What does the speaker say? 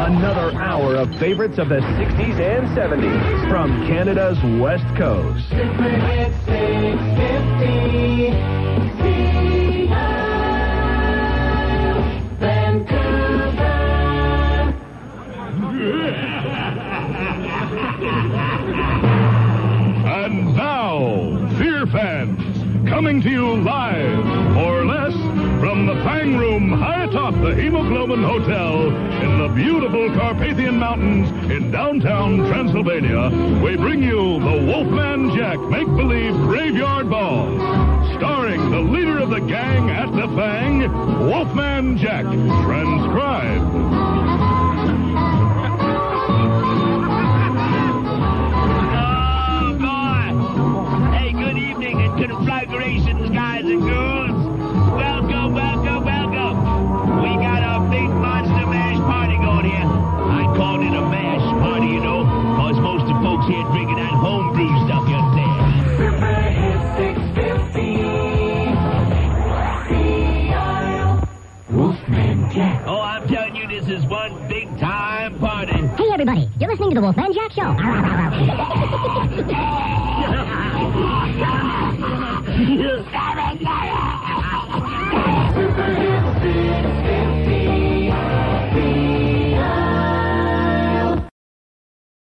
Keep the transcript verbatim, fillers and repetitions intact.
Another hour of favorites of the sixties and seventies from Canada's West Coast. Super Hit six fifty, Seattle, Vancouver. And now, Fear Fans, coming to you live, or less, from the Fang Room high atop the Hemoglobin Hotel in the beautiful Carpathian Mountains in downtown Transylvania, we bring you the Wolfman Jack Make-Believe Graveyard Ball, starring the leader of the gang at the Fang, Wolfman Jack, transcribed. Conflagrations, guys and girls. Welcome, welcome, welcome. We got a big monster mash party going here. I called it a mash party, you know, because most of the folks here drinking that homebrew stuff, you understand? Super Hit six fifty, Seattle, Wolfman Jack. Oh, I'm telling you, this is one big time party. Hey, everybody. You're listening to the Wolfman Jack Show.